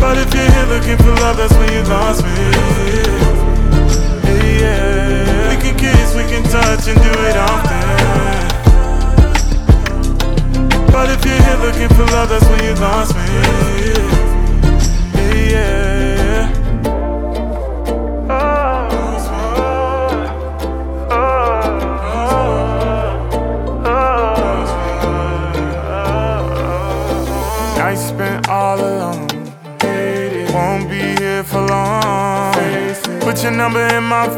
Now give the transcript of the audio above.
But if you're here looking for love, that's when you lost me. Yeah. We can kiss, we can touch and do it often. But if you're here looking for love, that's when you lost me. Yeah. Nights spent all alone, won't be here for long. Put your number in my